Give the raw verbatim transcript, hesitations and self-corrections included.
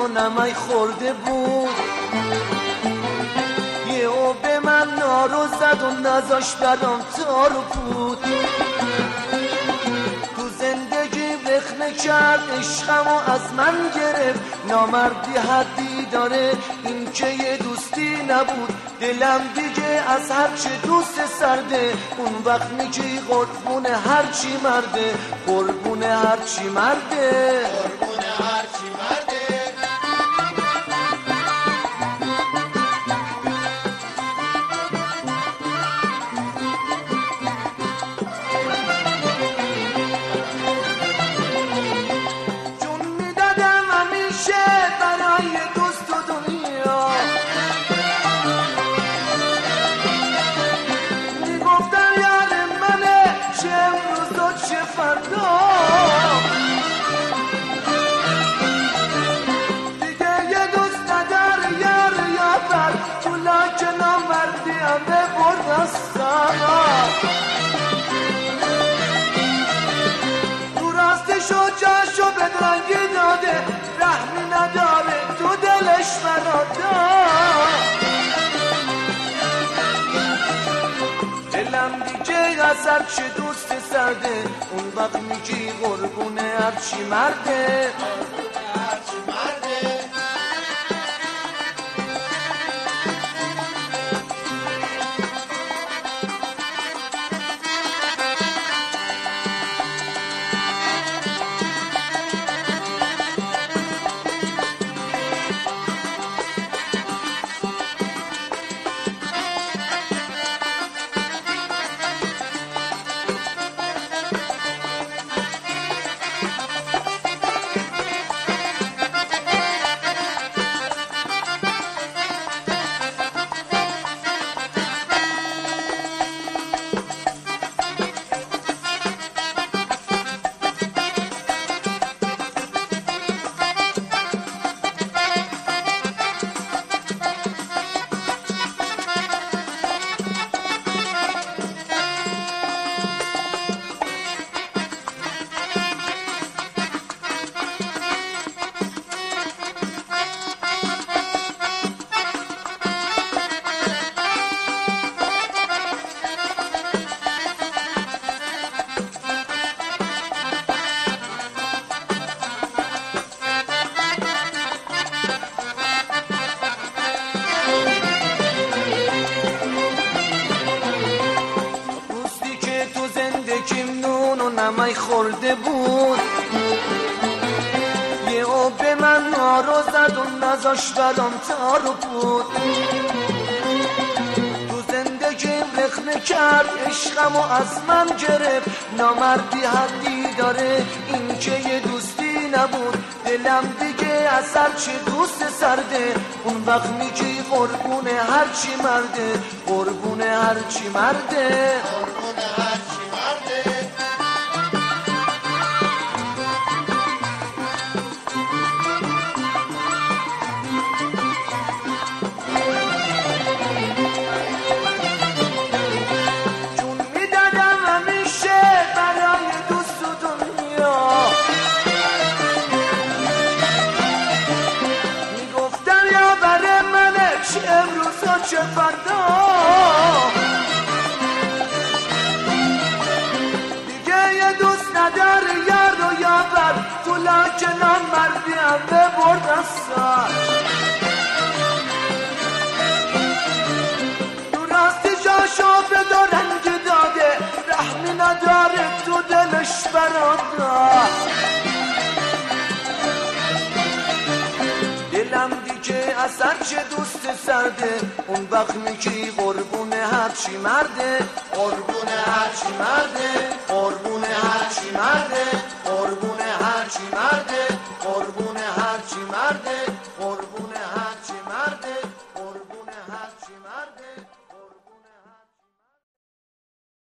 و نمک خورده بود، یه او به من نارو زد و نذاش برام تار و پود. تو زندگی رخنه کرد عشقم و از من گرفت، نامردی حدی داره این که یه دوستی نبود. دلم دیگه از هرچی دوست سرده، اون وقت میگی قربون هرچی مرده، قربون هرچی مرده، قربون هرچی مرده. جون میدادم همیشه برای دوست و دنیا، میگفتن یار منه چه امروز و چه فردا. دیگه یه دوست ندار یار یابر، تولا که نامردی همه برد از سرا. تو راستشو جاشو بدرنگی داده، رحمی نداره تو دلش برادا. دلم دیگه از هرچی دوست سرده، اون وقت میگی قربون هرچی مرده، هرچی مرده. نمک خورده بود، یه او به من نارو زد و نذاش برام تار و پود. تو زندگیم رخنه کرد عشقم و از من گرفت، نامردی حدی داره این که یه دوستی نبود. دلم دیگه از هرچی دوست سرده، اون وقت میگی قربون هرچی مرده، قربون هرچی مرده، قربون هرچی مرده. امروز و چه فردا. دیگه یه دوست ندار یار و یابر، تو لاکه نامردی همه برد از سر. تو راستی جاشو به دو رنگ داده، رحمی نداره تو دلش برادا. دلم دیگه از هرچی دوست سرده، اون وقت میگی قربون هرچی مرده، قربون هرچی مرده، قربون هرچی مرده، قربون هرچی مرده، قربون هرچی مرده.